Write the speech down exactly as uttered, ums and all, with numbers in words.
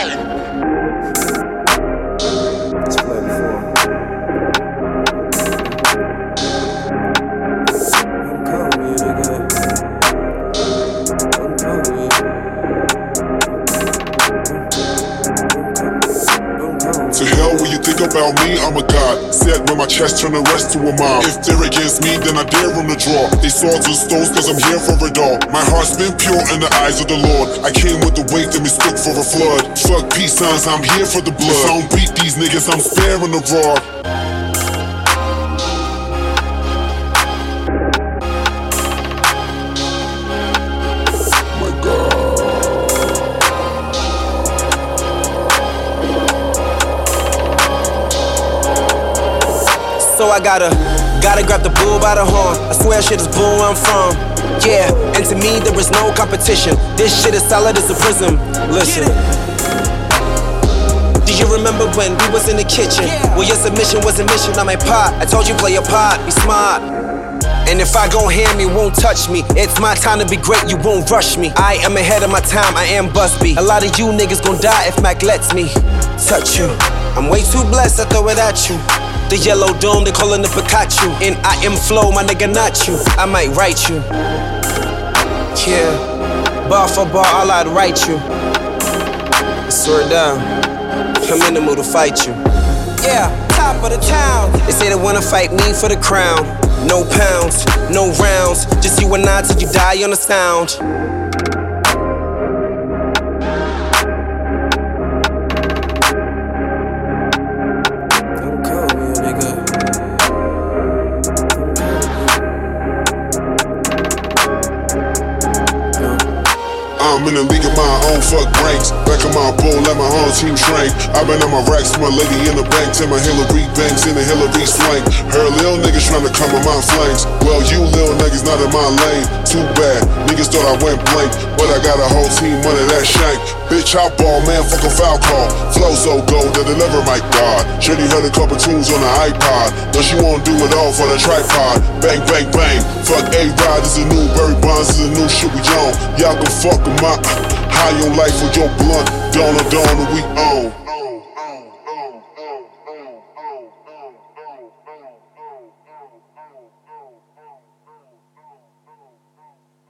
Let's play before. I'm calling you, nigga. I'm calling you. To hell when you think about me, I'm a god. Set when my chest turn the rest to a mob. If they're against me, then I dare them to draw. They swords and stones cause I'm here for it all. My heart's been pure in the eyes of the Lord. I came with the weight that mistook for a flood. Fuck peace signs, I'm here for the blood. If I don't beat these niggas, I'm sparing the raw. So I gotta, gotta grab the bull by the horn. I swear shit is bull where I'm from. Yeah, and to me there is no competition. This shit is solid as a prism. Listen. Do you remember when we was in the kitchen? Well, your submission was a mission on my pot. I told you play your part, be smart. And if I gon' hand me, won't touch me. It's my time to be great, you won't rush me. I am ahead of my time, I am Busby. A lot of you niggas gon' die if Mac lets me touch you. I'm way too blessed, I throw it at you. The yellow dome, they callin' the Pikachu. And I am flow, my nigga, not you. I might write you. Yeah, bar for bar, all I'd write you. I swear down, I'm in the mood to fight you. Yeah, top of the town. They say they wanna fight me for the crown. No pounds, no rounds, just you and I till you die on the sound. I'm in the league of my own, fuck ranks. Back on my bull, let my whole team shrink. I've been on my racks, my lady in the bank. Till my Hillary banks in the Hillary swank. Her lil niggas tryna come on my flanks. Well, you lil niggas not in my lane. Too bad, niggas thought I went blank. But I got a whole team under that shank. Bitch, I ball, man, fuck a foul call. Flow so gold to deliver, my God. Shorty heard a couple tunes on the iPod. But she won't do it all for the tripod. Bang, bang, bang. Fuck A-Rod, this is a new Barry Bonds, this is a new shit we on. Y'all can fuck 'em up. High on life with your blunt. Dawn or dawn that we own.